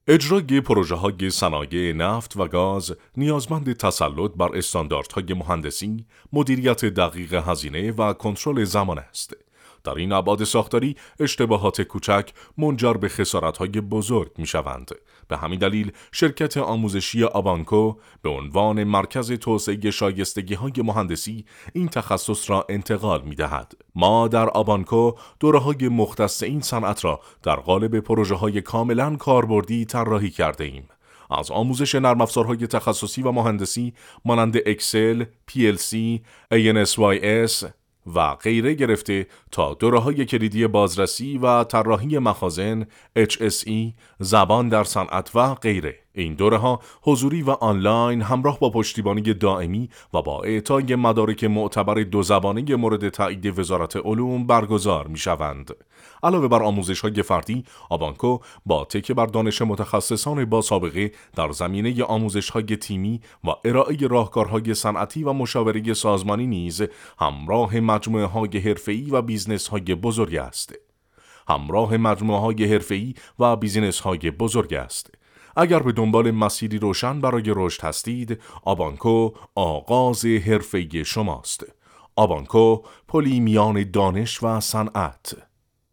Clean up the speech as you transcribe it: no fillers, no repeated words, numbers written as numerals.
اجرای پروژه‌های صنایع نفت و گاز نیازمند تسلط بر استانداردهای مهندسی، مدیریت دقیق هزینه و کنترل زمان است. در این ابعاد ساختاری، اشتباهات کوچک منجر به خسارت‌های بزرگ می‌شوند. به همین دلیل، شرکت آموزشی آبانکو به عنوان مرکز توسعه شایستگی‌های مهندسی این تخصص را انتقال می‌دهد. ما در آبانکو دوره‌های مختص این صنعت را در قالب پروژه‌های کاملاً کاربردی طراحی کرده‌ایم. از آموزش نرم افزارهای تخصصی و مهندسی مانند اکسل، PLC، ANSYS و غیره گرفته تا دوره‌های کلیدی بازرسی و طراحی مخازن، HSE، زبان در صنعت و غیره. این دوره‌ها حضوری و آنلاین همراه با پشتیبانی دائمی و با اعطای مدارک معتبر دو زبانه مورد تایید وزارت علوم برگزار می‌شوند. علاوه بر آموزش‌های فردی، آبانکو با تکیه بر دانش متخصصان با سابقه در زمینه آموزش‌های تیمی و ارائه راهکارهای صنعتی و مشاوره سازمانی نیز همراه مجموعه‌های حرفه‌ای و بیزنس‌های بزرگ است. اگر به دنبال مسیری روشن برای رشد هستید، آبانکو آغاز حرفه‌ای شماست. آبانکو، پلی میان دانش و صنعت.